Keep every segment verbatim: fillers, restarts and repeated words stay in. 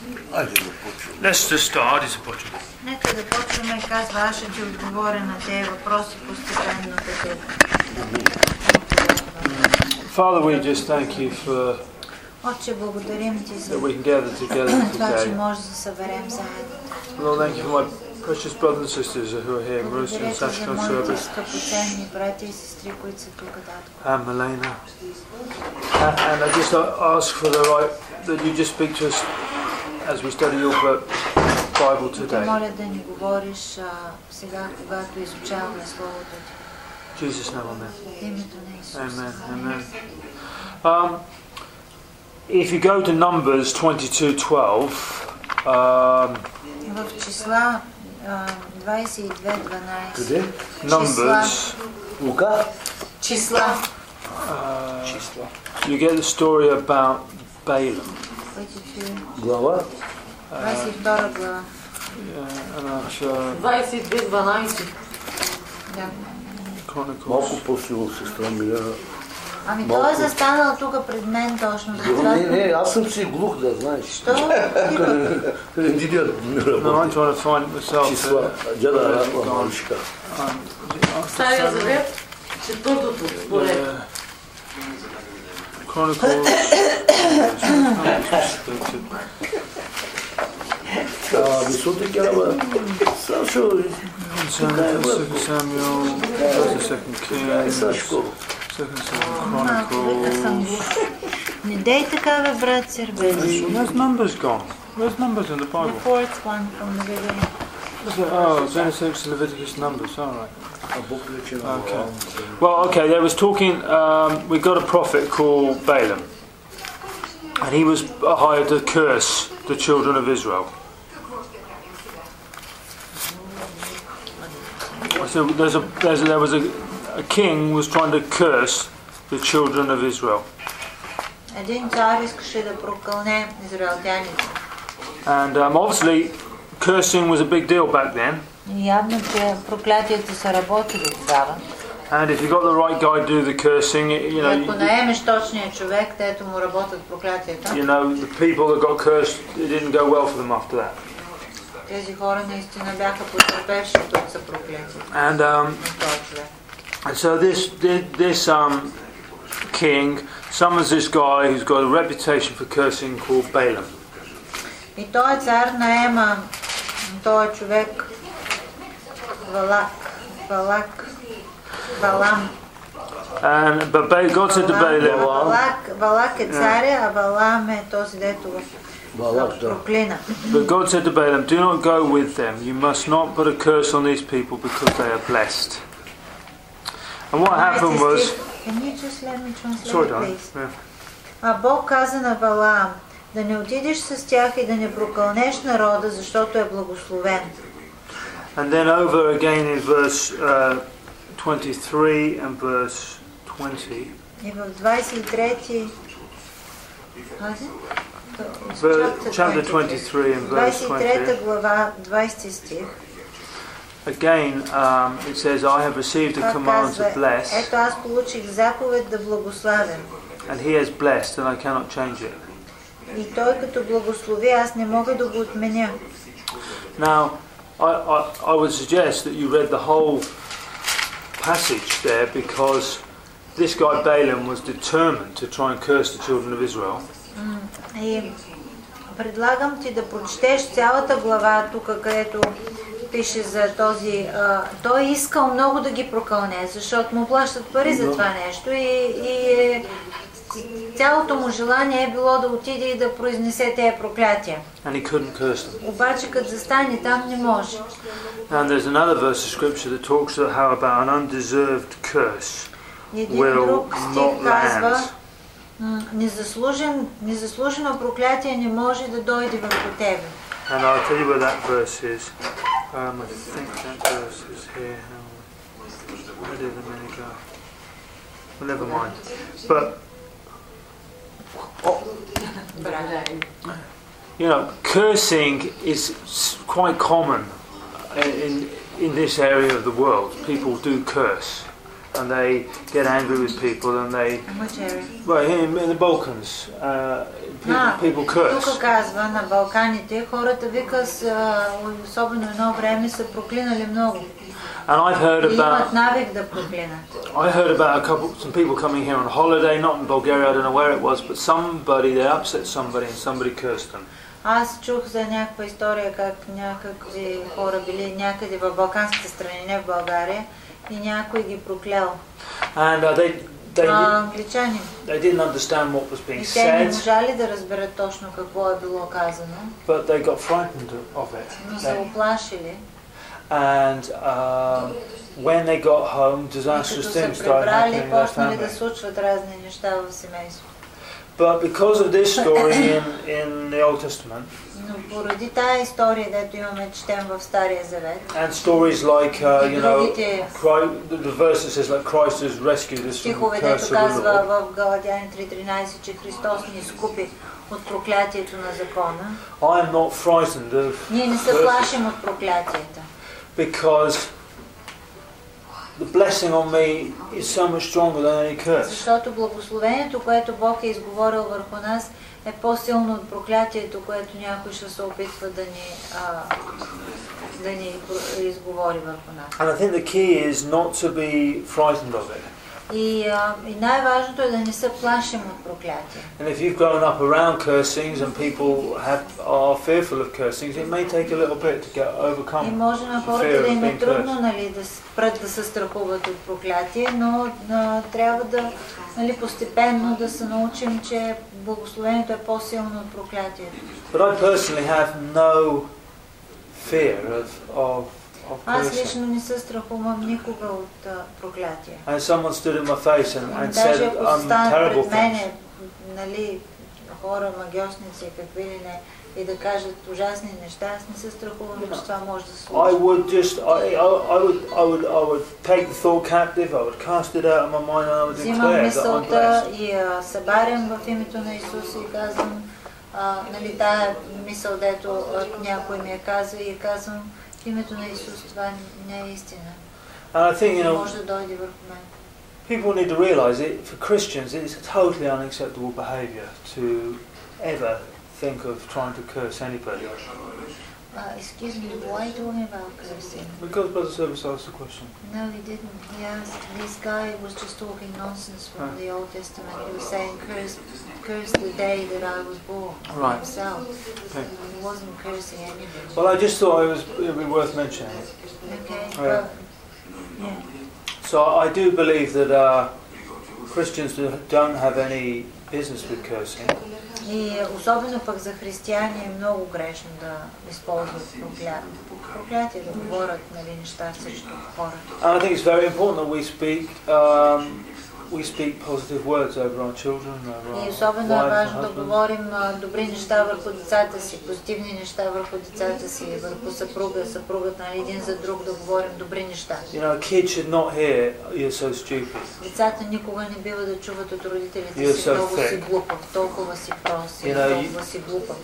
Let's just start. Айде започваме. Нека да почваме, казва, аз ще ти отговоря на тези въпроси постепенно. Father, we just thank you for Отче, благодарим ти за that we can gather together това, че today. може да се съберем заедно. Lord, thank you for my precious brothers and sisters who are here, Marissa Благодаря and ти за Sashka моите Service, скъпоценни братя и сестри, които са тук, татко. and Milena. And, and I just ask for the right that you just speak to us as we study your Bible Те today. моля да ни говориш а, сега, когато изучаваме Словото ти. Jesus' name, amen. В името на Исус. Amen, amen. Um, if you go to Numbers twenty-two twelve, um, В числа а, двадесет и две дванадесет. Къде? Numbers, Лука? Числа. uh, Числа. you get the story about Balaam. Глава? двадесет и втора глава. Yeah, and that's uh, двадесет и две дванадесет. Да. Chronicles. Малко по-силно, сестра Милена. Ами Малко. той е застанал тук пред мен точно за това. Не, не, аз съм си глух, да знаеш. Що? Единият ми No, I'm работи. trying to find it myself. Числа. Джада Радла Малишка. Um, Стария завет, четвъртото според. yeah. Chronicles. А, мисълта кява. Сашо, Second Samuel, First and Second дай Kings, Сашко. Second Second Малко, вика съм Chronicles. глух. Не дей така, бе, брат Сербези. Where's Numbers gone? Where's Numbers in the The Bible? fourth one from the beginning. Oh, Genesis, Leviticus, Numbers. All right. А Бог рече на Okay. Авраам. Well, okay. There was talking. Um, we got a prophet called Balaam, and he was hired to curse the children of Israel. So there's a, there's a there was a, a king was trying to curse the children of Israel, Един цар искаше да прокълне израелтяните. and um, obviously cursing was a big deal back then. И явно, че проклятията са работили тогава. And if you got the right guy to do the cursing, you И know, ако you, наемеш точния човек, дето му работят проклятията, you know the people that got cursed, it didn't go well for them after that. тези хора наистина бяха потърпевши от са проклятията And um, на този човек. and so this this, this um, king summons this guy who's got a reputation for cursing called Balaam. И този цар наема този човек Валак, Валак, Валам. And but Ba- God said to Balaam, Валак, Валак е царя, а Валам е този, дето Балак, да. проклина. but God said to Balaam, do not go with them. You must not put a curse on these people because they are blessed. And what happened was, Can you just let me translate, sorry, darling. please? Yeah. А Бог каза на Валаам, да не отидеш с тях и да не прокълнеш народа, защото е благословен. And then over again in verse uh, twenty-three and verse twenty. И в двадесет и трети Ази? Ver- chapter twenty-three and verse двадесет и трета twenty. глава, двадесети стих. Again, um, it says, I have received a Това command казва, to bless, ето аз получих заповед да благославям. and he has blessed, and I cannot change it. И той като благослови, аз не мога да го отменя. Now, I, I, I would suggest that you read the whole passage there, because this guy Balaam was determined to try and curse the children of Israel. И предлагам ти да прочетеш цялата глава тук, където пише за този... А, той искал много да ги прокълне, защото му плащат пари за това нещо и, и е, цялото му желание е било да отиде и да произнесе тези проклятия. And he couldn't curse them. Обаче като застане там не може. And there's another verse of scripture that talks about how about an undeserved curse Един will друг not стих казва, land. м, незаслужен, незаслужено проклятие не може да дойде върху тебе. And I'll tell you where that verse is. Um, I think that verse is here. Where did the many go? Well, never mind. But you know, cursing is s- quite common in in this area of the world. People do curse. and they get angry with people, and they, Which area? well, in, in the Balkans, uh, people, А, people curse. тук казва на Балканите, хората вика, с, а, особено едно време, са проклинали много. And I've heard И имат about, навик да проклинат. I heard about a couple, some people coming here on holiday, not in Bulgaria, I don't know where it was, but somebody, they upset somebody and somebody cursed them. Аз чух за някаква история, как някакви хора били някъде в балканските страни, не в България, и някой ги проклял. And uh, they, they, А, англичани. they didn't understand what was being И те не said, можали да разберат точно какво е било казано, but they got frightened of it. но са They- оплашили. And um, when they got home, И като disastrous са things started пребрали, happening in their почнали да family. случват разни неща в семейството. But because of this story in, in the Old Testament, Но поради тая история, дето имаме, четем в Стария Завет, and stories like, uh, и you know, другите Christ, the, the verse that says like Christ has rescued us from the стихове, curse дето of the казва Lord, в Галатяни три тринайсет, че Христос ни изкупи от проклятието на закона. I am not frightened of Ние не се curses, плашим от проклятията, because the blessing on me is so much stronger than any curse. защото благословението, което Бог е изговорил върху нас, е по-силно от проклятието, което някой ще се опитва да ни, а, да ни изговори върху нас. And I think the key is not to be frightened of it. И, а, и най-важното е да не се плашим от проклятие. And if you've grown up around cursings and people have, are fearful of cursings, it may take a little bit to get И overcome. може на хората да им е трудно, нали, да спрат да се страхуват от проклятие, но а, трябва да, нали, постепенно да се научим, че благословението е по-силно от проклятието. But I personally have no fear of, of, of Аз cursing. лично не се страхувам никога от а, проклятие. And someone stood in my face and, and Даже said ако um, станат terrible пред things. мене, нали, хора, магиосници, какви ли не, и да кажат ужасни неща, аз не се страхувам, че това може да се I случи. would just, I, I, I would, I would, I would take the thought captive. I would cast it out of my mind, and I would Взимам declare that I'm мисълта blessed. и а, събарям в името на Исус и казвам, а, нали, тая мисъл, дето а, някой ми я казва, и казвам, в името на Исус това не е истина. And I think, you Не know, може да дойде върху мен. people need to realise it. For Christians, it's totally unacceptable behaviour to ever think of trying to curse anybody. Uh, excuse me, why talking about cursing? Because Brother Service asked the question. No, he didn't. He asked, this guy was just talking nonsense from Ah. the Old Testament. He was saying, curse, curse the day that I was born. Right. Himself. Okay. He wasn't cursing anybody. Well, I just thought it was it would be worth mentioning. Okay, Oh, yeah. well, yeah. So I do believe that uh, Christians do, don't have any business with cursing. И особено пък за християни е много грешно да използват проклятие, проклятие да говорят, нали, неща срещу хора. And I think it's very important that we speak um, we speak positive words over our children, over И our особено е wives and важно да husbands. говорим а, добри неща върху децата си, позитивни неща върху децата си, върху съпруга, съпругът, нали, един за друг да говорим добри неща. You know, kids should not hear you're so stupid. Децата никога не бива да чуват от родителите You're си, so много си thick. глупав, толкова си прост, You know, you- толкова си глупав.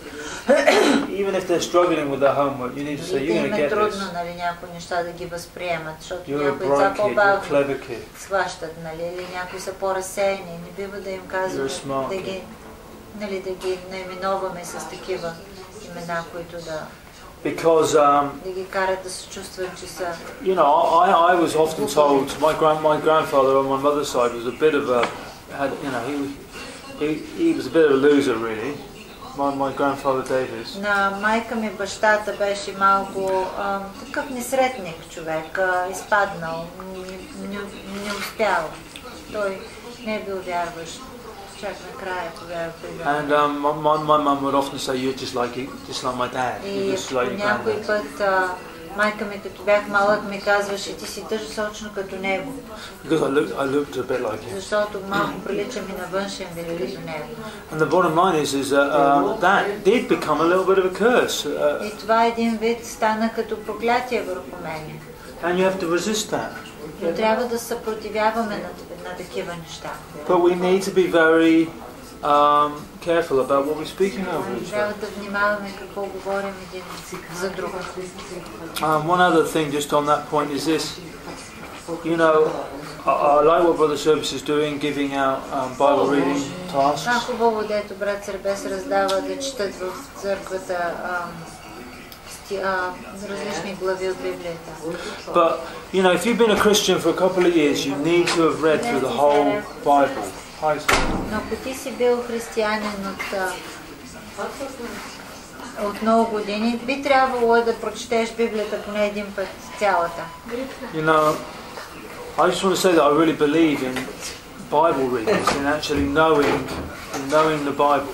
Even if they're struggling with their homework, you need to say И you're да going им to е get трудно, this. нали, някои неща да ги възприемат, защото You're a някои деца bright kid, you're a по-бавно clever kid. схващат, нали, или някои са по-разсеяни. Не бива да им казваме, You're smart да kid. ги, нали, да ги наименоваме с такива имена, които да, Because um, да ги карат да се чувстват, че са... you know, I, I was often told my grand my grandfather on my mother's side was a bit of a had you know he he he was a bit of a loser really. My my grandfather Davis. На майка ми бащата беше малко а, такъв несретник човек, а, изпаднал, не, не, не успял. Той не е бил вярващ. Чак накрая повярва при Бога. And um, my, my my mum would often say you're just like just like my dad. И You're just like по your някой granddad. път а, майка ми, като бях малък, ми казваше, ти си тъж сочно като него. Because I looked I looked a bit like him. Защото малко приличам и на външен вид като него. And the bottom line is is that um, that did become a little bit of a curse. Uh, И това един вид стана като проклятие върху мен. and you have to resist that. Но трябва да съпротивяваме на, на такива неща. But we need to be very um, careful about what we're speaking over each Трябва other. да внимаваме какво говорим един за друг. Um, one other thing just on that point is this. You know, I like what Brother Service is doing, giving out um, Bible reading Това tasks. хубаво, дето брат Сърбес раздава да четат в църквата ам, сти- а, различни глави от Библията. But, you know, if you've been a Christian for a couple of years, you need to have read through the whole Bible. Hi, sir. Но ако ти си бил християнин от, а, от много години, би трябвало да прочетеш Библията поне един път цялата. You know, I just want to say that I really believe in Bible readings, in actually knowing, in knowing the Bible.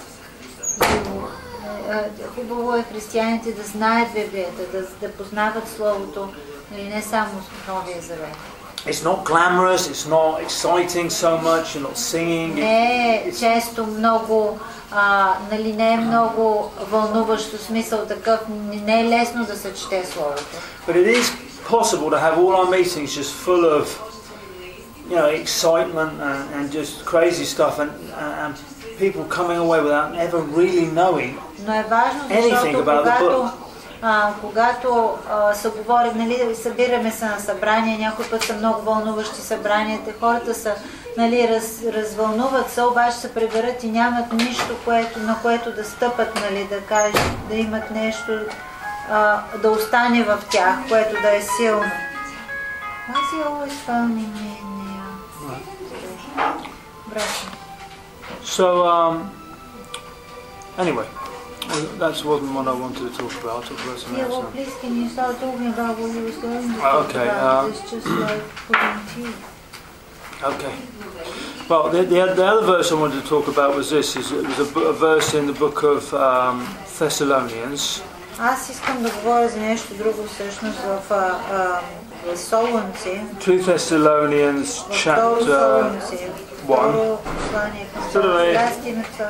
Хубаво е християните да знаят Библията, да, да познават Словото, или не само с Новия Завет. It's not glamorous, it's not exciting so much, you're not singing. Не е често много, а, нали, не е много вълнуващо, смисъл такъв, не е лесно да се чете Словото. But it is possible to have all our meetings just full of, you know, excitement and, and just crazy stuff, and, and people coming away without ever really knowing. Но е важно, защото когато, а, когато а, се говори, нали, събираме се на събрания, някой път са много вълнуващи събранията, хората са, нали, раз, развълнуват се, обаче се приберат и нямат нищо, което, на което да стъпат, нали, да кажат, да имат нещо, а, да остане в тях, което да е силно. Why is he always phoning me in the, uh, Брат. So, um, anyway, that wasn't what I wanted to talk about. I'll talk about something Yeah, well, else now. please, can you start talking about what you was going to Ah, talk okay, about? uh, It's just like pulling teeth. Okay. Well, the, the, the other verse I wanted to talk about was this. Is it was a, a verse in the book of um, Thessalonians. Аз искам да говоря за нещо друго всъщност в а, а, Солунци. two Thessalonians В второ chapter Солунци. one. Второ послание към Здравей. Солунци. Да, стигнах това.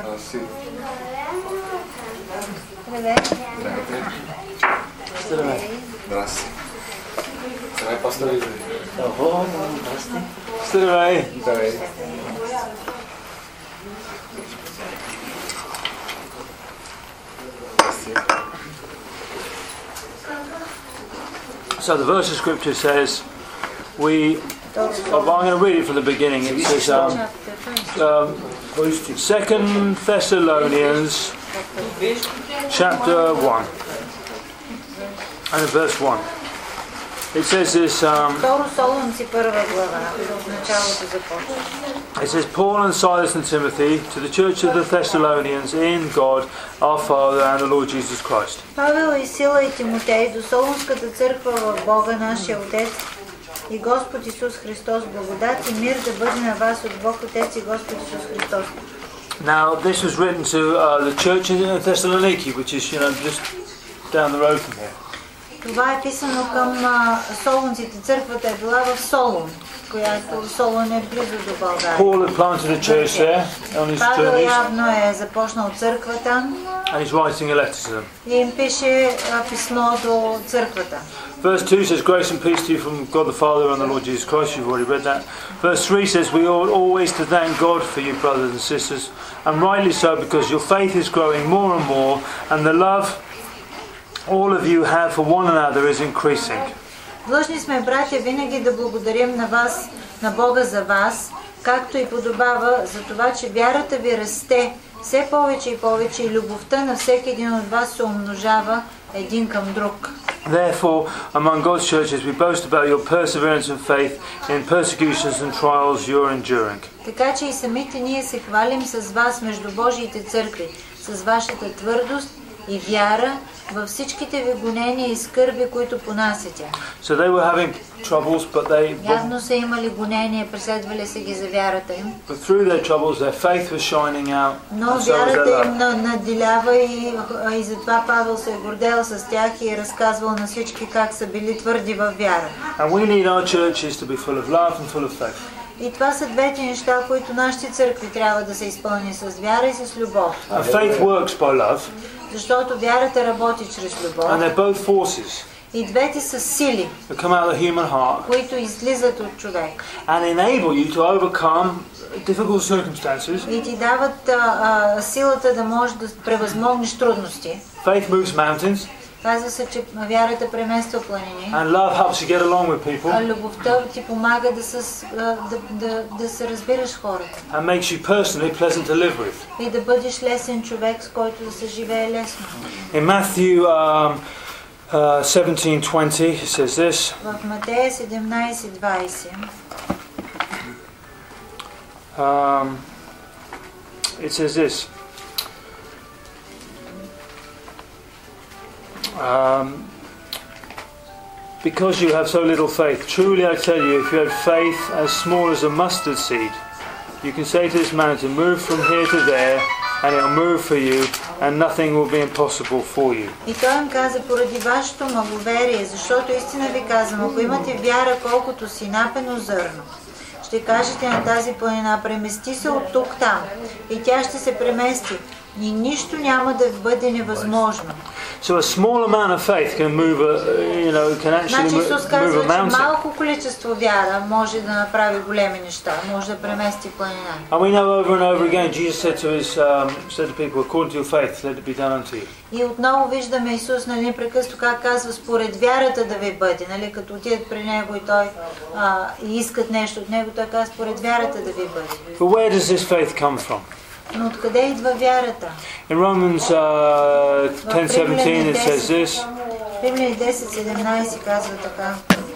Здравей. Здравей. Здрасти. Здравей, пастори. Охо, здрасти. Здравей. Здравей. So the verse of scripture says, we. Oh, well, I'm going to read it from the beginning. It says, um, um, Second Thessalonians chapter one, and verse one. It says this. Um, Второ Солунци, първа глава, от началото започва. It says, Paul and Silas and Timothy to the church of the Thessalonians in God, our Father and the Lord Jesus Christ. Павел и Сила и Тимотей до Солунската църква в Бога, нашия Отец и Господ Исус Христос, благодат и мир да бъде на вас от Бог Отец и Господ Исус Христос. Now, this was written to uh, the church in Thessaloniki, which is, you know, just down the road from here. Това е писано към а, Солунците. Църквата е била в Солун, която Солун е близо до България. Paul had planted a church there on his Павел journeys, явно е започнал църквата and he's writing a letter to them. и им пише а, писмо до църквата. Verse two says, Grace and peace to you from God the Father and the Lord Jesus Christ. You've already read that. Verse three says, we ought always to thank God for you, brothers and sisters, and rightly so, because your faith is growing more and more, and the love all of you have for one another is increasing. Длъжни сме, братя, винаги да благодарим на вас, на Бога за вас, както и подобава за това, че вярата ви расте все повече и повече и любовта на всеки един от вас се умножава един към друг. Therefore, among God's churches, we boast about your perseverance and faith in persecutions and trials you're enduring. Така че и самите ние се хвалим с вас между Божиите църкви, с вашата твърдост и вяра във всичките ви гонения и скърби, които понасяте. So they were having troubles, but they, Явно са имали гонения, преследвали се ги за вярата им. but through their troubles, their faith was shining out. Но And so was their вярата им love. на- надилява и, и затова Павел се е гордел с тях и е разказвал на всички как са били твърди във вяра. And we need our churches to be full of love and full of faith. И това са двете неща, които нашите църкви трябва да се изпълни с вяра и с любов. And faith works by love, Защото вярата работи чрез любов. and they're both forces И двете са сили, that come out of the human heart които излизат от човек. and enable you to overcome difficult circumstances. И ти дават а, а, силата да можеш да превъзмогнеш трудности. Faith moves mountains. Казва се, че вярата премества планини. And love helps you get along with people. А любовта ти помага да, с, да, да, да се разбираш с хората. And makes you personally pleasant to live with. И да бъдеш лесен човек, с който да се живее лесно. In Matthew um, uh, seventeen twenty, it says this. В Матея седемнайсет двайсет. Um, it says this. Um, because you have so little faith, truly I tell you, if you had faith as small as a mustard seed, you can say to this mountain to move from here to there, and it will move for you, and nothing will be impossible for you. И той им каза, поради вашето маловерие, защото истина ви казвам, ако имате вяра колкото синапено зърно, ще кажете на тази планина, премести се от тук там, и тя ще се премести, и нищо няма да бъде невъзможно. So a small amount of faith can move a, you know, can actually Значи Исус move a казва, че mountain. малко количество вяра може да направи големи неща, може да премести планина. And we know over and over again, Jesus said to his um, said to people, according to your faith, let it be done unto you. И отново виждаме Исус, нали, непрекъснато как казва, според вярата да ви бъде, нали, като отидат при Него и той а, и искат нещо от Него, той казва, според вярата да ви бъде. But where does this faith come from? Но откъде идва вярата? In Romans uh, ten seventeen it says this. Римляни десет седемнайсет казва така.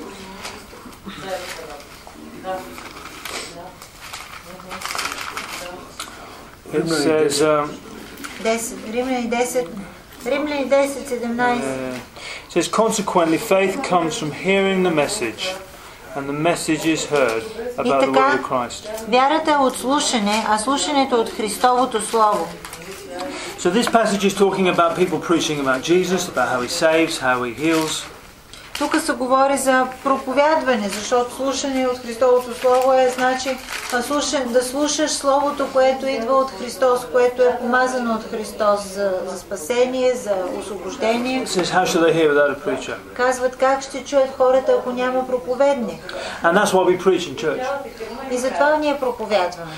It says um, десет, Римляни десет, Римляни десет седемнайсет. uh, it says consequently faith comes from hearing the message, and the message is heard about the word of Christ. Вярата е от слушане, а слушането от Христовото слово. So this passage is talking about people preaching about Jesus, about how he saves, how he heals. Тук се говори за проповядване, защото слушане от Христовото слово е значи слушан, да слушаш словото, което идва от Христос, което е помазано от Христос за, за спасение, за освобождение. It says how shall they hear without a preacher? Казват как ще чуят хората, ако няма проповедник. And that's why we preach in church. И затова ние проповядваме.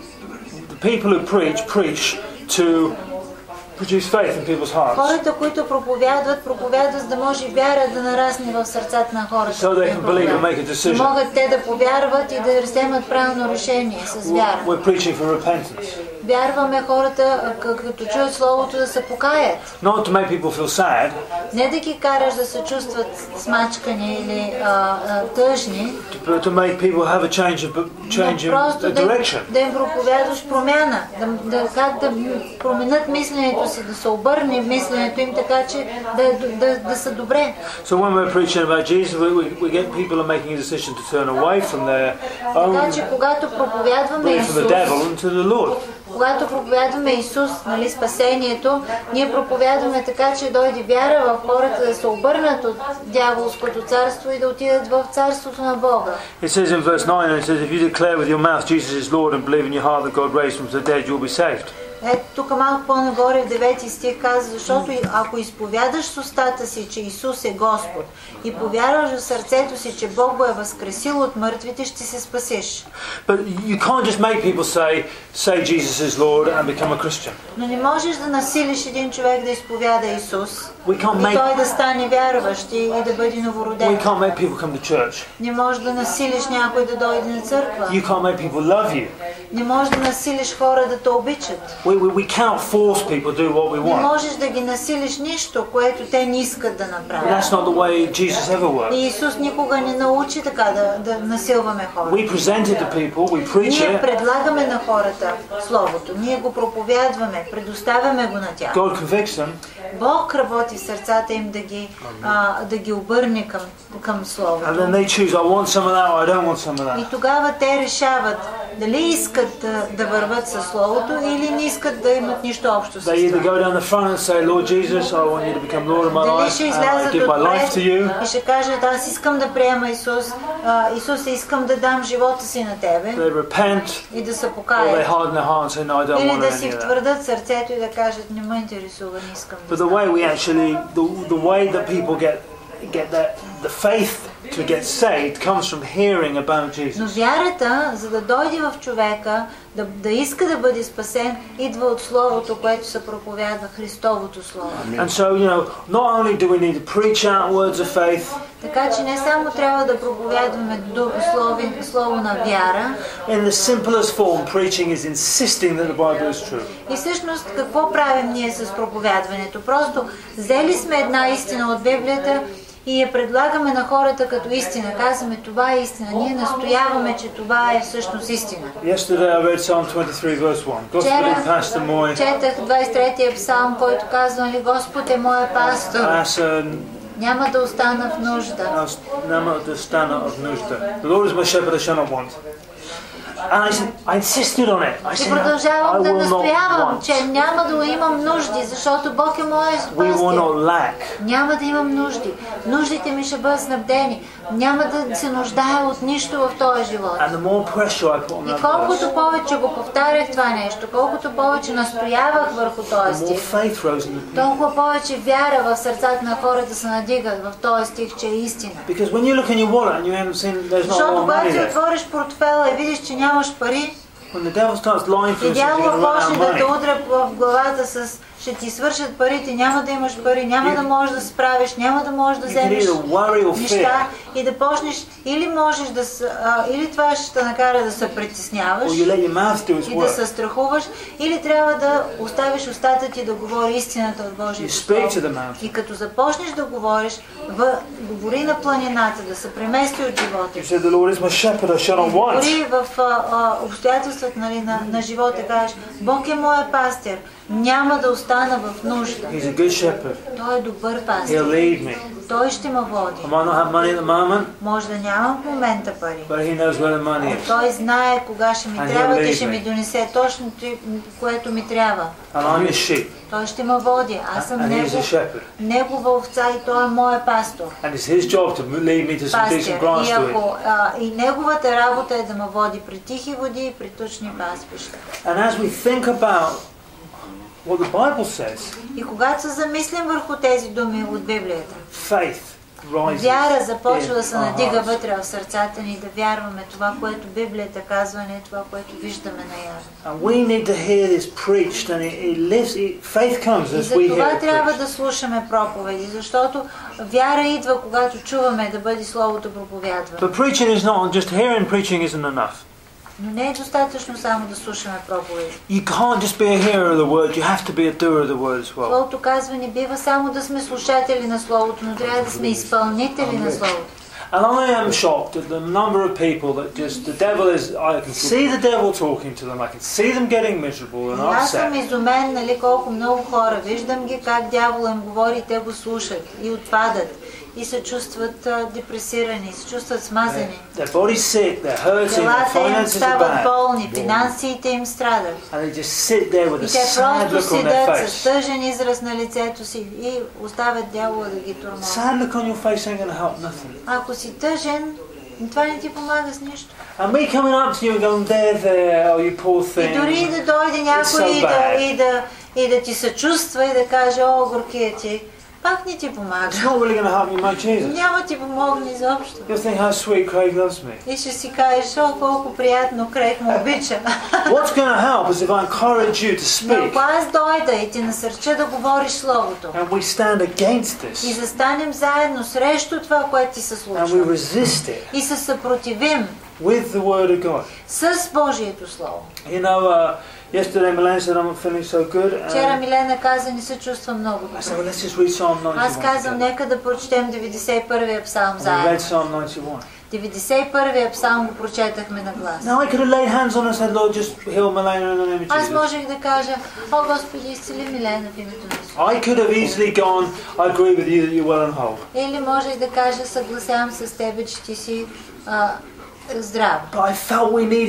The people who preach preach to produce faith in people's hearts. Хората, които проповядват, проповядват, за да може вяра да нарасне в сърцата на хората. So they can believe and make a decision. Могат те да повярват и да вземат правилно решение с вяра. We're preaching for repentance. Вярваме хората, като чуят словото, да се покаят. Not to make people feel sad. Не да ги караш да се чувстват смачкани или а, а, тъжни, But to make people have a change of change но просто of да, direction. да им проповядваш промяна, да, да, как да променят мисленето си, да се обърне мисленето им така, че да, да, да са добре. So when we're preaching about Jesus, we, we, we get people are making a decision to turn away from their own Така че когато проповядваме belief in the devil Исус, and to the Lord. когато проповядваме Исус, нали, спасението, ние проповядваме така, че дойде вяра в хората да се обърнат от дяволското царство и да отидат в царството на Бога. It says in verse nine, it says, if you declare with your mouth Jesus is Lord and believe in your heart that God raised him from the dead, you'll be saved. Ето тук малко по-нагоре в девети стих казва, защото ако изповядаш с устата си, че Исус е Господ и повярваш в сърцето си, че Бог го е възкресил от мъртвите, ще се спасиш. But you can't just make people say, say Jesus is Lord and become a Christian. Но не можеш да насилиш един човек да изповяда Исус We can't и make той да стане вярващ и да бъде we новороден. can't make people come to church. Не можеш да насилиш някой да дойде на църква. You can't make people love you. Не можеш да насилиш хора да те обичат. We, we, we can't force people to do what we Не want. можеш да ги насилиш нищо, което те не искат да But направят. that's not the way Jesus ever worked. И Исус никога не научи така да, да насилваме хората. We present it to people, we preach Ние it. предлагаме на хората Словото, ние го проповядваме, предоставяме го на тях. God convicts them. Бог работи в сърцата им да ги, а, да ги обърне към, към And Словото. then they choose, I want some of that or I don't want some of that. И тогава те решават дали искат да, да върват със Словото или не искат да имат нищо общо с They either това. go down the front and say, Lord Jesus, I want you to become Lord of my Дали ще life, and I излязат give my life to you. отпред и ще кажат, аз искам да приема Исус, а, Исус, искам да дам живота си на Тебе They repent, и да се or they покаят. harden their heart and say, no, I don't Или want да any си of that. втвърдат сърцето и да кажат, не ме интересува, не искам But да the знам. way we actually, the, the way that people get get that the faith to get saved comes from hearing about Но Jesus. вярата, за да дойде в човека, да, да иска да бъде спасен, идва от Словото, което се проповядва, Христовото Слово. And so, you know, not only do we need to preach out words of faith, Така че не само трябва да проповядваме слови, слово на вяра, in the simplest form, preaching is insisting that the Bible is true. и всъщност какво правим ние с проповядването? Просто взели сме една истина от Библията и я предлагаме на хората като истина. Казваме, това е истина. Ние настояваме, че това е всъщност истина. Yesterday I read Psalm twenty-three verse one. Господи, пастор мой, Четах двадесет и третия псалм, който казва, нали, Господ е моя пастор. аз е, Няма да остана в нужда. аз няма да стана в нужда. The Lord is my shepherd, I shall not want. And I said, I insisted on it. I И said, I продължавам да will not настоявам, want. че няма да имам нужди, защото Бог е моя We will пастир. not lack. Няма да имам нужди. Нуждите ми ще бъдат снабдени. Няма да се нуждая от нищо в този живот. And the more pressure I put on И that колкото verse, повече го повтарях това нещо, колкото повече настоявах върху the този more стих, faith rose in the people. толкова повече вяра в сърцата на хората се надигат в този стих, че е истина. Because when you look in your wallet and you haven't seen there's not Защото more когато money си there, отвориш портфела и видиш, че нямаш пари, when the devil starts lying to и us, you're дявола going to run out почне of да те money. удря в главата с ще ти свършат парите, няма да имаш пари, няма да можеш да справиш, няма да можеш да You can вземеш either worry or fear. неща и да почнеш, или можеш да с- а, или това ще те накара да се притесняваш Or you let your mouth do its и да се work. страхуваш, или трябва да оставиш устата ти да говори истината от Божието You speak to Слово. the mountain. И като започнеш да говориш, в, говори на планината, да се премести от живота. You said, the Lord is my shepherd, I shall not want. Дори в а, а, обстоятелствата, нали, на, на живота кажеш, Бог е моя пастир, няма да остана в нужда. He's a good shepherd. Той е добър He'll пастир. lead me. Той ще ме води. I might not have money at the moment, Може да нямам в момента пари. but he knows where the money is. Той знае кога ще ми And трябва he'll и lead ще me. ми донесе точно което ми трябва. And I'm his sheep. Той ще ме води. Аз съм And he's a него, shepherd. негова овца и той е моя пастор. And it's his job to lead me to some Пастир. decent grass И, to eat. ако, а, и неговата работа е да ме води при тихи води и при тучни паспища. And as we think about what the Bible says, И когато се замислим върху тези думи от Библията, faith rises вяра започва да in се our надига hearts. вътре в сърцата ни, да вярваме това, което Библията казва, не това, което виждаме наясно. And we need to hear this preached, and it, it lives. It, faith comes И as за we това hear it трябва preached. да слушаме проповеди, защото вяра идва, когато чуваме да бъде Словото проповядвано. But preaching is not just hearing. Preaching isn't enough. Но не е достатъчно само да слушаме проповеди. You can't just be a hearer of the word. You have to be a doer of the word as well. Словото казва, не бива само да сме слушатели на Словото, но трябва да сме изпълнители на Словото. And I am shocked at the number of people that just the devil is. I can see the devil talking to them. I can see them getting miserable and И аз съм upset. изумен, нали, колко много хора. Виждам ги как дявола им говори и те го слушат и отпадат. И се чувстват а, депресирани, се чувстват смазани. Their body's sick. They're hurting. Their Телата им finances are стават bad. болни, финансите им страдат. And they just sit there with И a те sad просто look on their седят с face. тъжен израз на лицето си и оставят дявола да ги турмози. Sad look on your face ain't going to help nothing. Ако си тъжен, това не ти помага с нищо. And me coming up to you and going, there, there, oh you poor И thing. дори да дойде някой so и да, bad. и, да, и да ти съчувства и да каже, о, горкия ти, пак не ти помага. It's not really going to help you much either. Няма ти помогне изобщо. You'll think how sweet Craig loves me. И ще си кажеш, о, колко приятно Крейг ме обича. What's going to help is if I encourage you to Но speak ако аз дойда и ти насърча да говориш Словото and we stand against и this застанем заедно срещу това, което ти се and we случва resist it и се съпротивим with the Word of God. с Божието Слово. You know, uh, yesterday Milan said I'm not feeling so good. Вчера And Милена каза, не се чувствам много I said, добре. well, let's just read Psalm Аз ninety-one. казвам, together. нека да прочетем деветдесет и първия псалм And we read заедно. Psalm ninety-one. деветдесет и първия псалм го прочетахме на глас. Now I could have laid hands on her and said, Lord, just heal Milena in the name of Аз Jesus. можех да кажа, о Господи, изцели Милена в името на Исус. I could have easily gone, I agree with you that you're well and whole. Или можех да кажа, съгласявам се с тебе, че ти си а, здрав. But I felt we needed to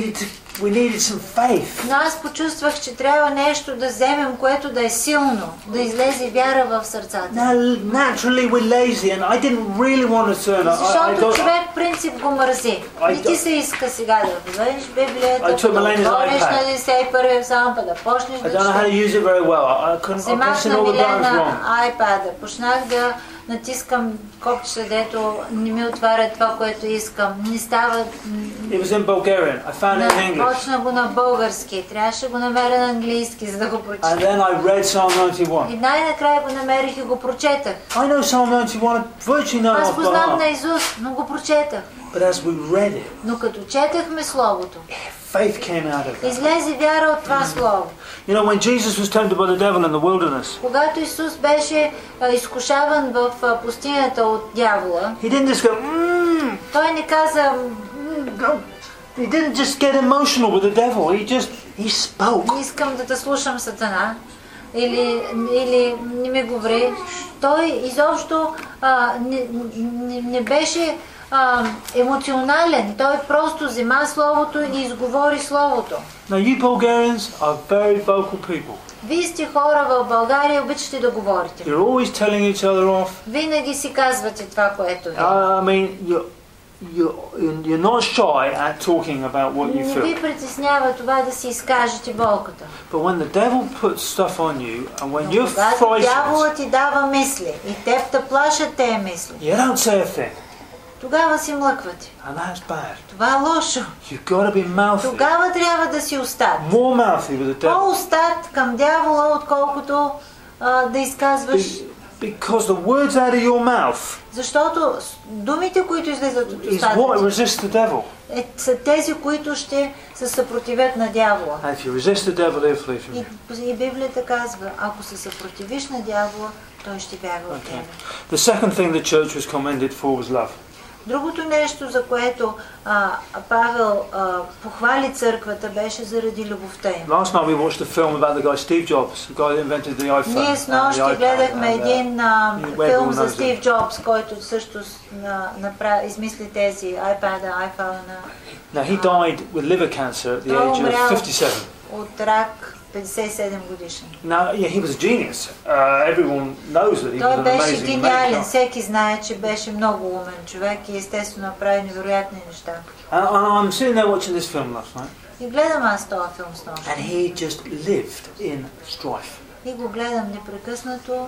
we needed some faith. Но аз почувствах, че трябва нещо да вземем, което да е силно, да излезе вяра в сърцата. Now, naturally we're lazy, and I didn't really want to turn. I, I Защото got, човек принцип го мързи. I Не ти се иска сега да вземеш Библията, I да took Melena's отвориш iPad. на деветдесет и първи псалм, да почнеш I да don't know how to четеш. use it very well. I, I couldn't. I Вземах pressed на all the buttons wrong. Милена iPad-а, почнах да натискам копчета, дето не ми отваря това, което искам. Не става... It was in Bulgarian. I found it in English. Почна го на български, трябваше да го намеря на английски, за да го And прочета. then I read Psalm ninety-one. И най-накрая го намерих и го прочетах. I know Psalm ninety-one, I virtually know Аз off by познам heart. наизуст, но го прочетах. But as we read it, Но като четахме Словото, faith came out of that. излезе вяра от това Слово. You know, when Jesus was tempted by the devil in the wilderness, Когато Исус беше а, изкушаван в а, пустинята от дявола, he didn't just go, mmm, той не каза, go. He didn't just get emotional with the devil. He just, he spoke. не искам да те слушам, Сатана, или, или не ми говори. Той изобщо а, не, не, не беше а, емоционален. Той просто взема Словото и изговори Словото. Now, you Bulgarians are very vocal people. Вие сте хора в България, обичате да говорите. You're always telling each other off. Винаги си казвате това, което ви. I mean, you're, you're, you're not shy at talking about what you Не ви feel. притеснява това да си изкажете болката. But when the devil puts stuff on you, and when Но you're когато frightened, дяволът ти дава мисли и теб те плашат тези мисли, you don't say a thing. тогава си млъквате. And that's bad. Това е лошо. You've got to be mouthy. Тогава трябва да си устат. More mouthy with the devil. По-устат към дявола, отколкото а, да изказваш. Be- because the words out of your mouth Защото с- думите, които излизат от is устата what ти, resists the devil. е, са тези, които ще се съпротивят на дявола. And if you resist the devil, he'll flee from you. И, и Библията казва, ако се съпротивиш на дявола, той ще бяга от Okay. тебе. The second thing the church was commended for was love. Другото нещо, за което а, Павел а, похвали църквата, беше заради любовта им. Last night we watched a film about the guy Steve Jobs, the guy that invented the iPhone. Ние and с the нощи iPad гледахме and, uh, един а, everyone филм за knows Стив it. Джобс, който също с- на, направи, измисли тези iPad, iPhone Now he died with liver cancer at the Той age умрял of fifty-seven. от рак, петдесет и седем годишен. Now, yeah, he was a genius. Uh, everyone knows that he was Той an беше amazing гениален, man. всеки знае, че беше много умен човек и естествено направи невероятни неща. And I'm sitting there watching this film last night, И гледам аз този филм с нощ. and he just lived in strife. И го гледам непрекъснато,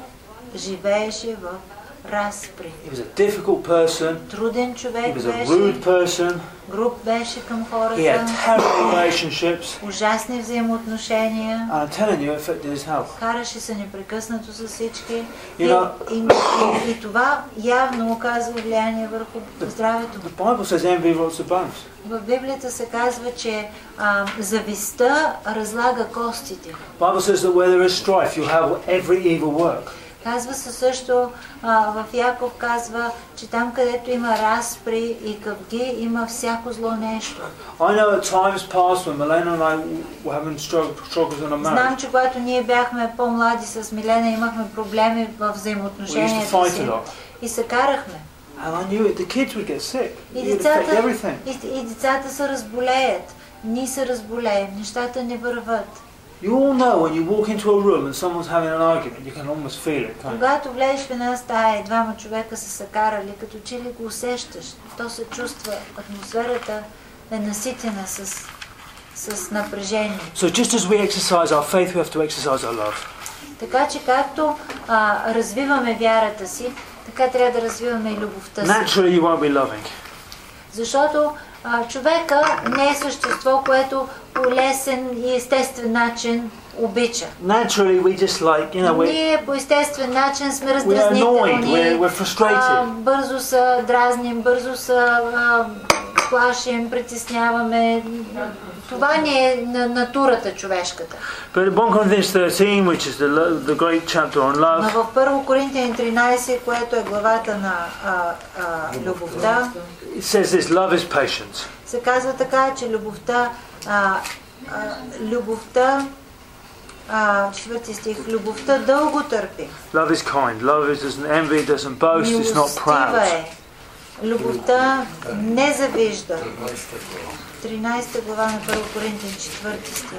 живееше в разпри. He was a difficult person. Труден He човек was a беше, rude person. груб беше към He had хората, terrible relationships. ужасни взаимоотношения, And I'm telling you, it affected his health. караше се непрекъснато с всички. И, You know- и, и, и това явно оказва влияние върху здравето. The Bible says envy rots the bones. В Библията се казва, че а, завистта разлага костите. The Bible says that where there is strife, you have every evil work. Казва се също, а, в Яков казва, че там където има разпри и къвги, има всяко зло нещо. I know at times past when Milena and I were having strugg- struggles in our Знам, marriage, че когато ние бяхме по-млади с Милена, имахме проблеми в we used to взаимоотношенията fight си a lot. и се карахме. And I knew it, the kids would get sick. И It would affect децата, everything. и, и децата се разболеят. Ние се разболеем, нещата не върват. You all know when you walk into a room and someone's having an argument, you can almost feel it, can't you? Когато влезеш в една стая и двама човека са се карали, като че ли го усещаш, то се чувства, атмосферата е наситена с, с напрежение. So just as we exercise our faith, we have to exercise our love. Така че както а, развиваме вярата си, така трябва да развиваме и любовта си. Naturally, you won't be loving. Защото а, човека не е същество, което по лесен и естествен начин обича. Naturally, we just like, you know, we Ние по естествен начин сме we're annoyed, раздразнителни, we're, we're а, frustrated. бързо се дразним, бързо се а, плашим, притесняваме. Това ни е на натурата човешката. But in First Corinthians thirteen, which is the, lo- the great chapter on Но love, в първо Коринтияни тринайсет, което е главата на а, а, любовта, it says this: love is patience. се казва така, че любовта, а, а, любовта, а, четвърти стих, любовта дълго търпи. Love is kind. Love is doesn't envy, doesn't boast. It's not Милостива proud. е. Любовта не завижда. тринайсета глава на първо Коринтияни, четвърти стих.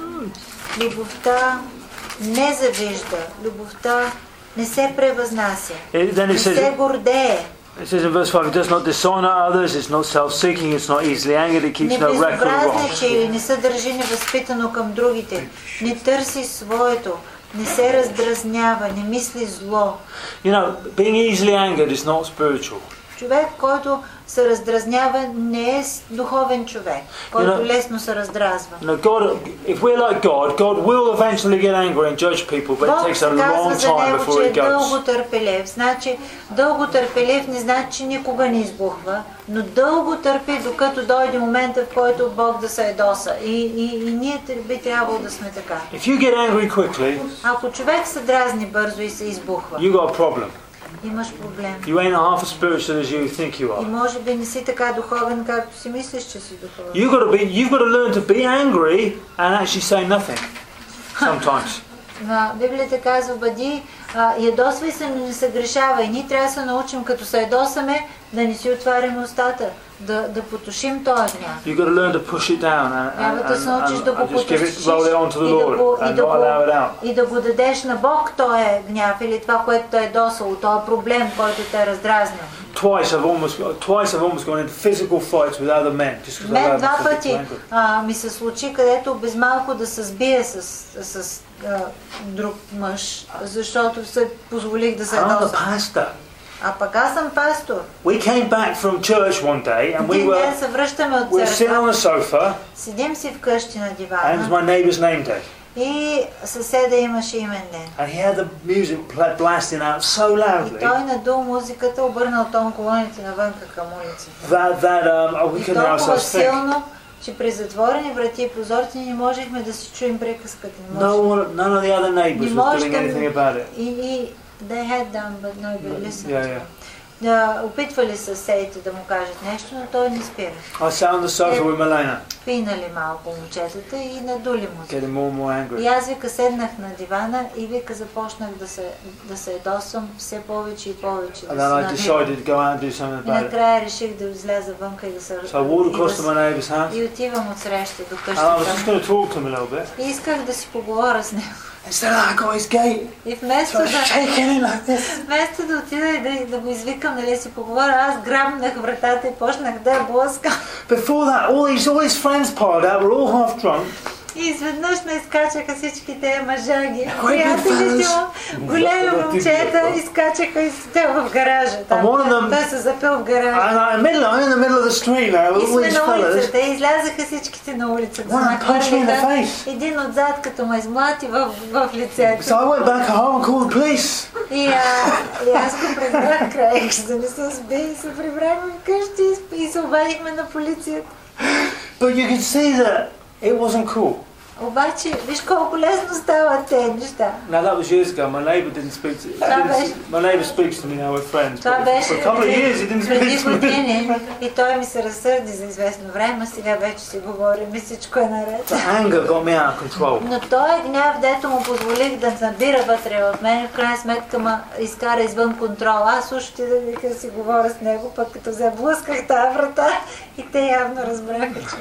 Любовта не завижда. Любовта не се превъзнася. Не се гордее. It says in verse five, it does not dishonor others, it's not self-seeking, it's not easily angered, it keeps no record of wrongs. Не безобразничи или не се държи невъзпитано към другите. Не търси своето. Не се раздразнява, не мисли зло. You know, being easily angered is not spiritual. Човек, който се раздразнява, не е духовен човек, който you know, лесно се раздразва. You know, God, if we're like God, God will eventually get angry and judge people, but it takes a long time before He goes. Дълго търпелив. Значи, дълго търпелив не значи, че никога не избухва, но дълго търпи, докато дойде момента, в който Бог да се ядоса. И, и, и ние би трябвало да сме така. If you get angry quickly, ако човек се дразни бързо и се избухва, you got a problem. Имаш проблем. You ain't half as spiritual as you think you are. И може би не си така духовен, както си мислиш, че си духовен. You've got to be, you've got to learn to be angry and actually say nothing. Sometimes. На Библията казва, бъди, а, ядосвай се, но не се грешавай. Ние трябва да се научим, като се ядосаме, да не си отваряме устата, да, да потушим този гняв. You've got to learn to push it down and, and, да се научиш да го just give it, roll it onto the Lord and not allow it out. И да го дадеш на Бог този гняв или това, което те е досало, този проблем, който те е раздразнил. Twice I've almost twice I've almost gone into physical fights with other men just because I Мен два пъти а, ми се случи, където без малко да се сбие с, с а, друг мъж, защото се позволих да се ядосам. А пък аз съм пастор. We came back from church one day and we were се връщаме от we were sitting on the sofa. Седим си вкъщи на дивана. And it was my neighbour's name day. И съседа имаше имен ден. And he had the music blasting out so loudly. И той надул музиката, обърнал тон колоните навънка към улицата. That that um oh, we couldn't hear ourselves силно, че при затворени врати и прозорци не можехме да си чуем приказката. No one, none of the other neighbours was doing anything about it. И, и they had done, but nobody listened. Yeah, yeah. Да, опитвали съседите да му кажат нещо, но той не спира. I sat on the sofa with Milena. Пинали малко момчетата и надули му се. Getting more and more angry. И аз вика седнах на дивана и вика започнах да се да се ядосвам все повече и повече. And then I decided to go out and do something about it. И накрая реших да изляза вънка и да се. So I walked across to my neighbour's house. И отивам отсреща до къщата. And I was just going to talk to him a little bit. И исках да си поговоря с него. Instead of that, I got his gate. И вместо so I was shaking it like this. Вместо да отида и да, да го извикам, нали си поговоря, аз грабнах вратата и почнах да я блъскам. Before that, all these all his friends piled out, were all half drunk. И изведнъж ме изкачаха всички тези мъжаги. Приятелите му, големи момчета, изкачаха и седел в гаража. Там, той се запил в гаража. And I'm in the middle of the street now, all these these fellas. Те излязаха всичките на улицата. One punched me in the face. Един отзад, като ме измлати в, в лицето. So I went back home and called the police. И, а, и аз го прибрах край, за да не се сби, и се прибрахме вкъщи и се обадихме на полицията. But you could see that it wasn't cool. Обаче, виж колко лесно стават тези неща. Now that was years ago. My neighbour didn't speak to didn't, my neighbour speaks to me now with friends. Това беше for a couple of years he didn't speak to me. Години, и той ми се разсърди за известно време, а сега вече си говорим и всичко е наред. The anger got me out of control. Но той гняв, дето му позволих да набира вътре в мен, в крайна сметка ме изкара извън контрол. Аз също ти да вика да си говоря с него, пък като заблъсках тази врата и те явно разбраха, че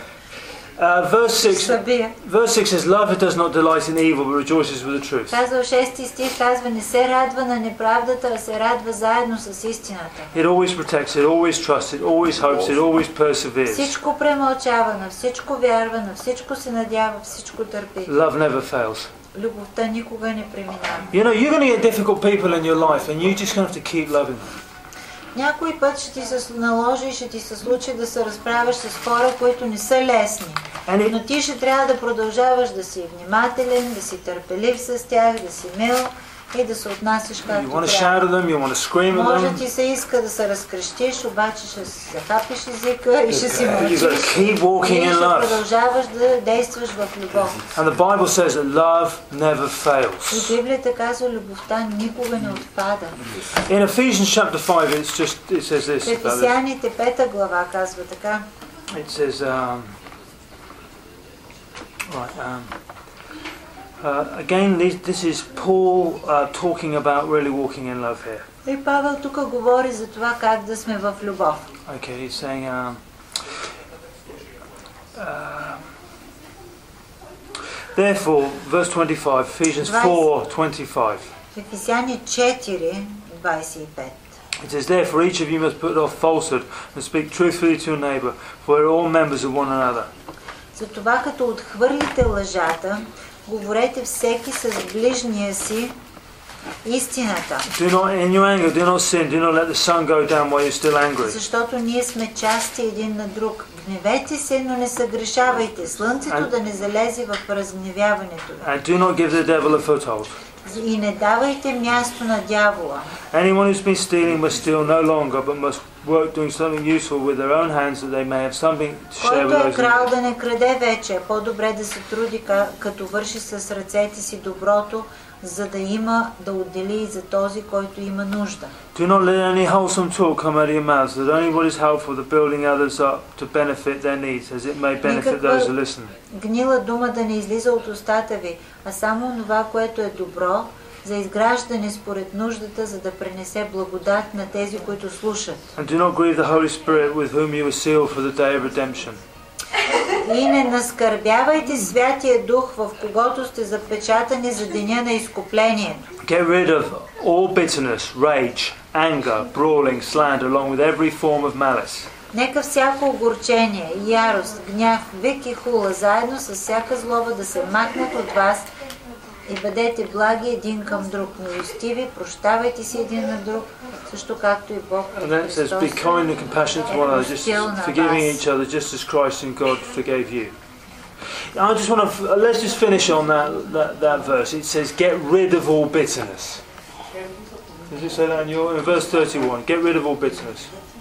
Uh, verse six. Verse six says, "Love does not delight in evil, but rejoices with the truth." Казва шести стих, казва, не се радва на неправдата, а се радва заедно с истината. It always protects, it always trusts, it always hopes, it always perseveres. Всичко премълчава, на всичко вярва, на всичко се надява, всичко търпи. Love never fails. Любовта никога не преминава. You know, you're going to get difficult people in your life, and you just have to keep loving them. Някой път ще ти се наложи, ще ти се случи да се разправяш с хора, които не са лесни. It, но ти ще трябва да продължаваш да си внимателен, да си търпелив с тях, да си мил и да се отнасяш както трябва. Може ти се иска да се разкрещиш, обаче ще захапиш езика и ще си мълчиш. И ще продължаваш да действаш в любов. And the Bible says that love never fails. И Библията казва, любовта никога не отпада. In Ephesians chapter five, it's just it says this. Ефесяните пета глава казва така. It says, um, right. Um, Uh, again, this, this is Paul uh, talking about really walking in love here. И Павел тук говори за това как да сме в любов. Okay, he's saying, um, uh, therefore, verse twenty-five, Ephesians four twenty-five. В Ефесяни четири двадесет и пет. It says, therefore, each of you must put off falsehood and speak truthfully to your neighbour, for we're all members of one another. Затова като отхвърлите лъжата, говорете всеки с ближния си истината. Do not, in your anger, do not sin. Do not let the sun go down while you're still angry. Защото ние сме части един на друг. Гневете се, но не съгрешавайте. Слънцето And- да не залезе в разгневяването ви. And do not give the devil a foothold. И не давайте място на дявола. Anyone who's been stealing must steal no longer, but must work doing something useful with their own hands, that they may have something to share with Който е those in крал need. да не краде вече, по-добре да се труди, ка- като върши с ръцете си доброто, за да има да отдели и за този, който има нужда. Do not let any wholesome talk come out of your mouths, that only what is helpful to building others up to benefit their needs, as it may benefit those who listen. Гнила дума да не излиза от устата ви, а само това, което е добро, за изграждане според нуждата, за да пренесе благодат на тези, които слушат. And do not grieve the Holy Spirit with whom you were sealed for the day of redemption. И не наскърбявайте Святия Дух, в когото сте запечатани за деня на изкуплението. Get rid of all bitterness, rage, anger, brawling, slander, along with every form of malice. Нека всяко огорчение, ярост, гняв, вик и хула, заедно с всяка злоба да се махнат от вас и бъдете благи един към друг, милостиви, прощавайте си един на друг, също както и Бог And then it says, be kind and compassionate to one another, just forgiving each other, just as Christ and God forgave you. I just want to, let's just finish on that, that, that verse. It says, get rid of all bitterness. Does it say that in your, in verse thirty-one? Get rid of all bitterness.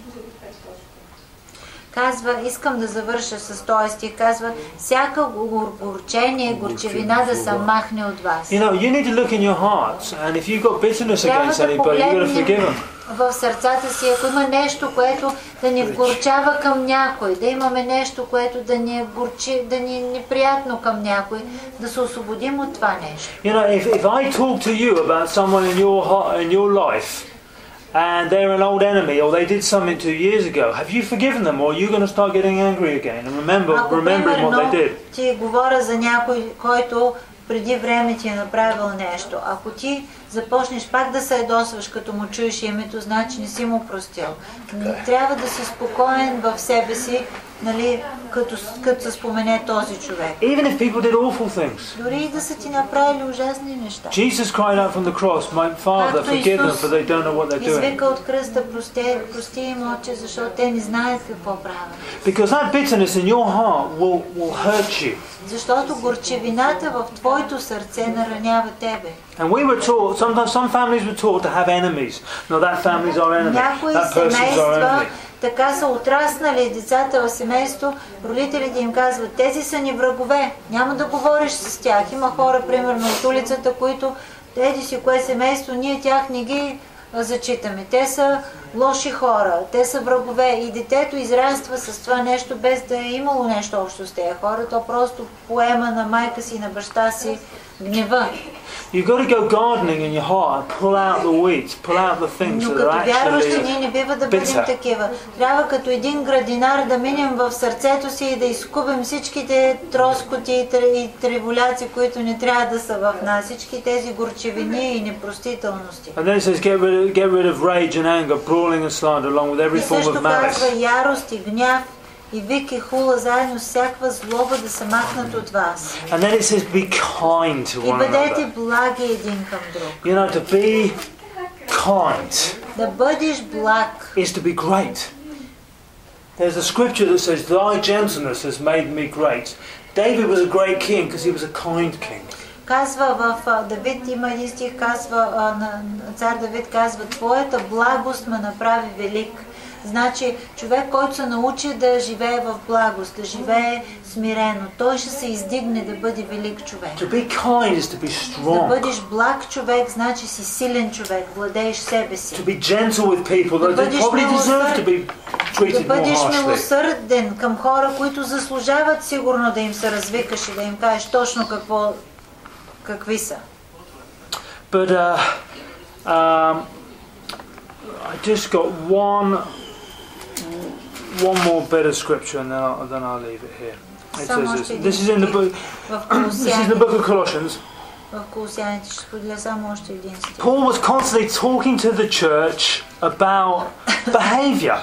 Казва, искам да завърша с този стих, казва, всяка горчение, горчевина да се махне от вас. You know, you need to look in your hearts, and if you've got bitterness Трябва against да anybody, you've got to forgive погледнем them. в сърцата си, ако има нещо, което да ни вгорчава към някой, да имаме нещо, което да ни е горчи, да ни е неприятно към някой, да се освободим от това нещо. You know, if, if I talk to you about someone in your heart, in your life, and they're an old enemy, or they did something two years ago, have you forgiven them, or are you going to start getting angry again and remember, Ако, remembering what they примерно, did? ти говоря за някой, който преди време ти е направил нещо. Ако ти започнеш пак да се ядосваш, като му чуеш името, значи не си му простил. Трябва да си спокоен в себе си, нали, като, като се спомене този човек. Even if people did awful things. Дори и да са ти направили ужасни неща. Jesus cried out from the cross, my Father, Както forgive them, Исус for they don't know what they're doing. извика от кръста, прости, прости им, Отче, защото те не знаят какво правят. Because that bitterness in your heart will, will hurt you. Защото горчевината в твоето сърце наранява тебе. And we were taught, sometimes some families were taught to have enemies. No, that family's our enemy. Някои That person's our семейства enemy. така са отраснали децата в семейство, родителите им казват, тези са ни врагове, няма да говориш с тях. Има хора, примерно от улицата, които, еди си кое семейство, ние тях не ги зачитаме. Те са лоши хора, те са врагове и детето израства с това нещо, без да е имало нещо общо с тези хора. То просто поема на майка си и на баща си гнева. You've got to go gardening in your heart and pull out the weeds, pull out the things Но that като are вярващи ние actually не бива да бъдем bitter. такива. Трябва като един градинар да минем в сърцето си и да изкубим всичките троскоти и тр- и треволяци, които не трябва да са в нас. Всички тези горчевини и непростителности. And then it says, get rid, of, get rid of rage and anger, brawling and slander, along with every И form също of malice. казва ярост и гняв и вик и хула, заедно с всякаква злоба да се махнат от вас. And then it says, be kind to И one бъдете another. благи един към друг. You know, to be kind Да бъдеш благ. is to be great. There's a scripture that says, thy gentleness has made me great. David was a great king because he was a kind king. Казва в а, Давид, има един стих, казва, а, на, на цар Давид казва, твоята благост ме направи велик. Значи, човек, който се научи да живее в благост, да живее смирено, той ще се издигне да бъде велик човек. To be kind is to be Да strong. бъдеш благ човек, значи си силен човек, владееш себе си. To be gentle with people that they бъдеш probably deserve to be Да treated more бъдеш harshly. милосърден към хора, които заслужават сигурно да им се развикаш и да им кажеш точно какво, какви са. But uh, um, I just got one one more bit of scripture and then I'll, then I'll leave it here. It Само says още this. един This is in the стих book. в This is the book of Колосяните. Colossians. В Колосяните ще споделя само още един стих. Paul was constantly talking to the church about behaviour.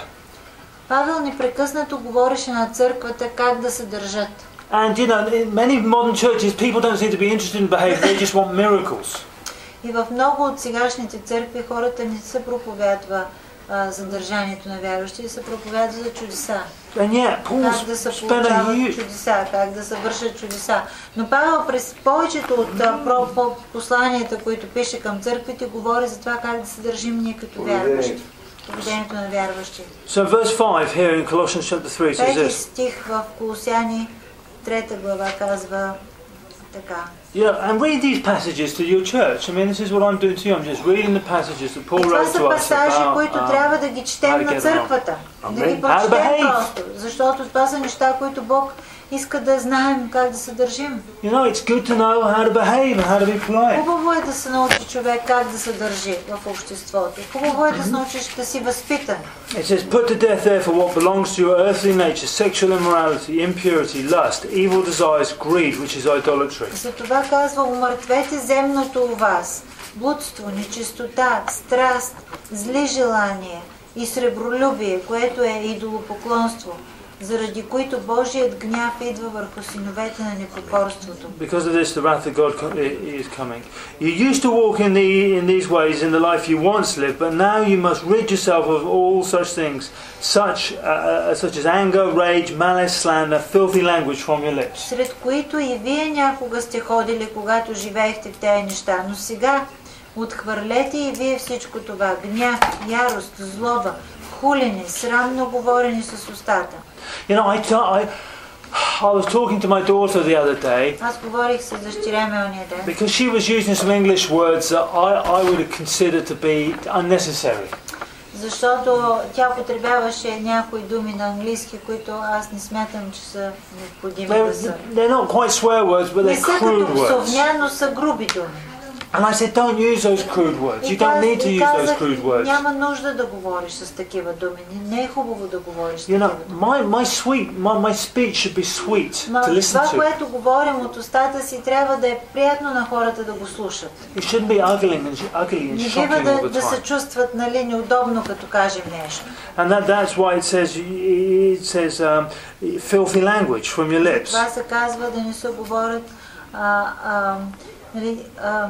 Павел непрекъснато говореше на църквата как да се държат. And you know, in many modern churches, people don't seem to be interested in behaviour; they just want miracles. И в много от сегашните църкви хората не се проповядва а, за държанието на вярващи, се проповядва за чудеса. And yet, Paul Как да се spent a получават huge. чудеса, как да се вършат чудеса. Но Павел през повечето от а, про, по, посланията, които пише към църквите, говори за това как да се държим ние като вярващи. Поведението на вярващи. So verse five here in Colossians chapter three says Трети this. стих в Колосяни, трета глава казва така. Yeah, and read these passages to your church. I mean, this is what I'm doing to you. I'm just reading the passages that Paul И това wrote са to us пасажи, about които uh, трябва да ги how четем to на get църквата. Да ги How to прочетем behave. просто. Защото това са неща, които Бог иска да знаем как да се държим. You know, it's good to know how to behave and how to be polite. Хубаво е да се научи човек как да се държи в обществото. Хубаво е да се научиш да си възпитан. It says, put to death therefore what belongs to your earthly nature, sexual immorality, impurity, lust, evil desires, greed, which is idolatry. Затова казва, умъртвете земното у вас. Блудство, нечистота, страст, зли желания и сребролюбие, което е идолопоклонство, заради които Божият гняв идва върху синовете на непокорството. Because of this, the wrath of God co- i- is coming. You used to walk in the in these ways in the life you once lived, but now you must rid yourself of all such things, such uh, such as anger, rage, malice, slander, filthy language from your lips. Сред които и вие някога сте ходили, когато живеехте в тези неща, но сега отхвърлете и вие всичко това: гняв, ярост, злоба, хулене, срамно говорене с устата. You know, I, I, I was talking to my daughter the other day Аз говорих с дъщеря ми ония ден, because she was using some English words that I, I would have considered to be unnecessary. защото тя употребяваше някои думи на английски, които аз не смятам, че са необходими They're, да са. they're not quite swear words, but Не they're са crude като words. псовня, но са груби думи. And I said, don't use those crude words. You И don't каз- need to и use those казах, crude words. няма нужда да говориш с такива думи. Не- Не е хубаво да говориш с You know, такива думи. my, my sweet, my, my speech should be sweet Ма to listen това, to. което говорим от устата си, трябва да е приятно на хората да го слушат. It shouldn't be ugly and, ugly and Не бива shocking all да, the да се time. чувстват, нали, неудобно, като кажем нещо. And that, that's why it says, it says um, filthy language from your lips. Това се казва да не се говорят а, а, нали, а,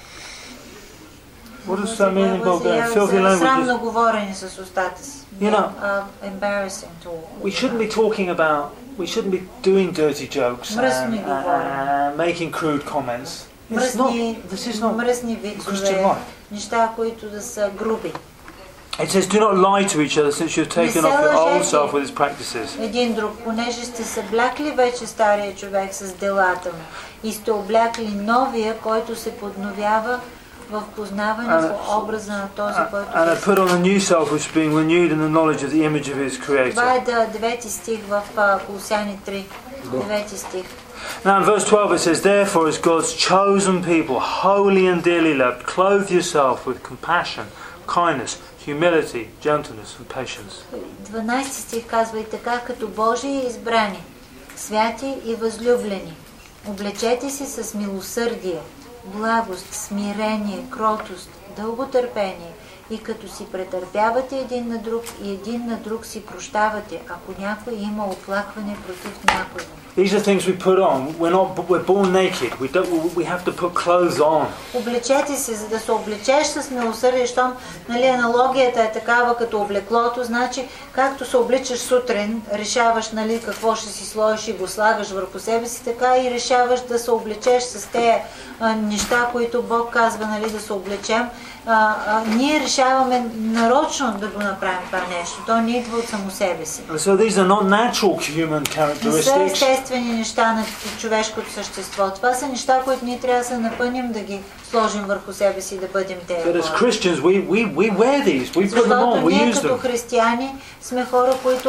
What does that mean in Bulgarian? Filthy language. Срамно говорене с устата си. You know, Uh, embarrassing to. We shouldn't be talking about, we shouldn't be doing dirty jokes and, Мръсни and, говорене. and making crude comments. It's not, Мръсни, this is not мръсни Christian вицове, life. неща, които да са груби. It says, do not lie to each other since you've taken Не се off your old лъжете. self with its practices. Един друг, понеже сте съблякли вече стария човек с делата му и сте облякли новия, който се подновява в познаване And- по образа на този, който And I е. put on a new self which is being renewed in the knowledge of the image of his Това creator. е да, девети стих в а, Колосяни три. Девети стих. Now in verse twelve it says, therefore as God's chosen people, holy and dearly loved, clothe yourself with compassion, kindness, humility, gentleness and patience. дванайсети стих казва: и така като Божии избрани, святи и възлюблени, облечете се с милосърдие, благост, смирение, кротост, дълготърпение и като си претърпявате един на друг и един на друг си прощавате, ако някой има оплакване против някого. These are things we put on. We're not. We're born naked. We don't. We have to put clothes on. Облечете се, за да се облечеш с милосърдие, щом, нали, аналогията е такава като облеклото, значи както се обличаш сутрин, решаваш, нали, какво ще си сложиш и го слагаш върху себе си, така и решаваш да се облечеш с тези а, неща, които Бог казва, нали, да се облечем. А, а, ние решаваме нарочно да го направим това нещо. То не идва от само себе си. And so these are not natural human Не са characteristics. естествени неща на човешкото същество. Това са неща, които ние трябва да се напънем да ги сложим върху себе си и да бъдем те. But as Christians, we, we, we wear these. We put them Защото on. We ние use като them. християни сме хора, които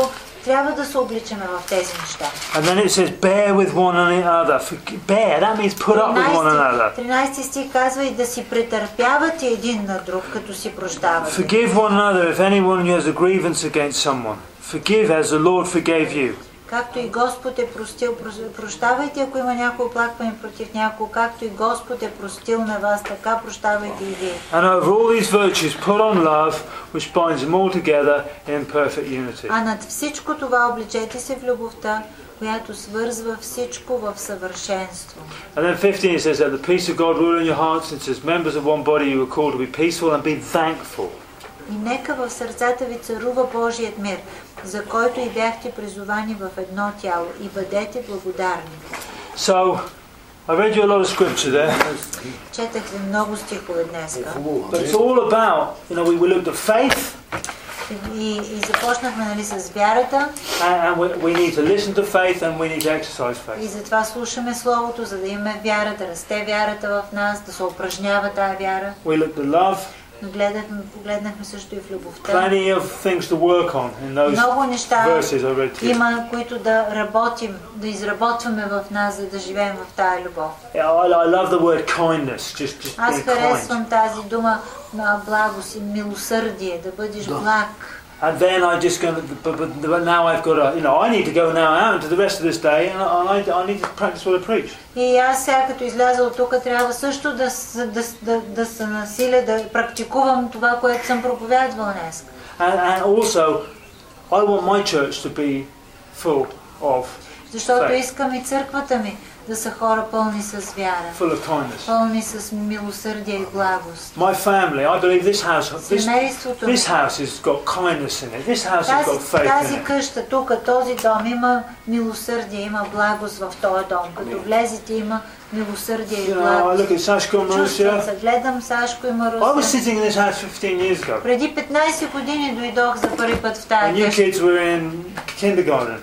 трябва да се обличаме в тези неща. And then it says, bear with one another. Bear, that means put up with one another. тринайсети стих казва и да си претърпявате един на друг, като си прощавате. Forgive one another if anyone has a grievance against someone. Forgive as the Lord forgave you. Както и Господ е простил, прощавайте, ако има някой оплакване против някого, както и Господ е простил на вас, така прощавайте и вие. And over all these virtues put on love, which binds them all together in perfect unity. А над всичко това облечете се в любовта, която свързва всичко в съвършенство. And then fifteen it says that the peace of God rule in your hearts, and as members of one body you are called to be peaceful and be thankful. И нека в сърцата ви царува Божият мир, за който и бяхте призовани в едно тяло, и бъдете благодарни. So, I read you a lot of scripture there. Четах ви много стихове днес. But it's all about, you know, we, we looked at faith. И, и започнахме, нали, с вярата. And, and we, we need to listen to faith and we need to exercise faith. И затова слушаме Словото, за да имаме вяра, да расте вярата в нас, да се упражнява тая вяра. We looked at love. Но гледахме, погледнахме също и в любовта. Plenty of things to work on in those Много неща verses I read to you. има, които да работим, да изработваме в нас, за да живеем в тая любов. Yeah, I, I love the word kindness. Just, just Аз being kind. харесвам тази дума на благост и милосърдие, да бъдеш благ. And then I just go, but, but, but now I've got to, you know, I need to go now out into the rest of this day, and I, I, I need to practice what I preach. И аз сега, като изляза от тук, трябва също да, да, да, да се насиля, да практикувам това, което съм проповядвал днес. And, and also, I want my church to be full of Защото faith, искам и църквата ми да са хора пълни с вяра, full of kindness. пълни с милосърдие и благост. My family, I believe this house, this, Семейството ми, this house has got kindness in it. This house has тази, got faith in тази it. къща, тук, този дом има милосърдие, има благост в този дом. Като влезете, има милосърдие и You know, I благост. look at Sashko and Чувствам Marussia. се, гледам Сашко и I was Маруся. sitting in this house fifteen years ago, Преди петнайсет години дойдох за първи път в and тая you къща. kids were in kindergarten,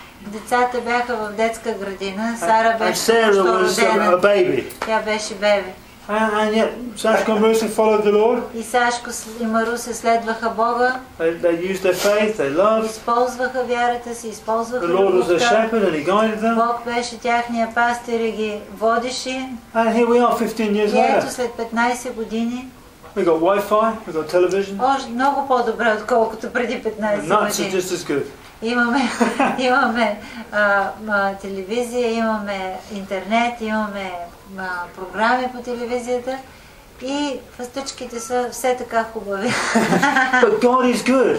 Децата бяха в детска градина, Сара and беше Sarah току-що was a, a родена. baby. Тя беше бебе. And, and yet, Sashko and Marussia followed the Lord. И Сашко и Маруся следваха Бога, They, they used their faith, they loved. използваха вярата си, използваха The Lord was their любовта. shepherd and He guided them. Бог беше тяхния пастир и ги водеше. And here we are fifteen years И ето later. след петнайсет години, We've got Wi-Fi, we've got television, още много по-добре, отколкото преди and петнайсет nuts are години. just as good. Имаме, имаме а, а, телевизия, имаме интернет, имаме а, програми по телевизията и фъстъчките са все така хубави. But God is good.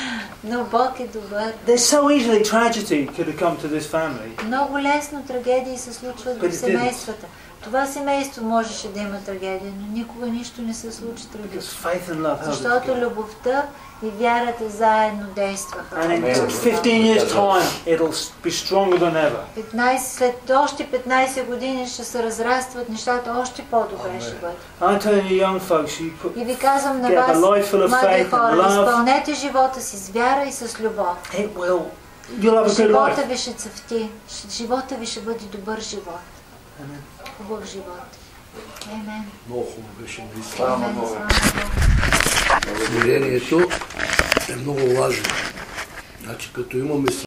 Но Бог е добър. There's so easily tragedy could have come to this family. Много лесно трагедии се случват But в it семействата. Това семейство можеше да има трагедия, но никога нищо не се случи Because трагично. faith and love held us Защото together. любовта и вярата заедно действаха. And in fifteen years' time, it'll be stronger than ever. петнайсет, след още петнайсет години ще се разрастват нещата, още по-добре ще бъде. I'm telling you, young folks, you put, И ви казвам на get a вас, life full of млади faith and хора, love. изпълнете живота си с вяра и с любов. It will. You'll have a good Живота life. ви ще цъфти, живота ви ще бъде добър живот. Хубав живот. Амен. Много хубаво беше наистина. Амен. Слава Богу. Смирението е много важно. Значи като имаме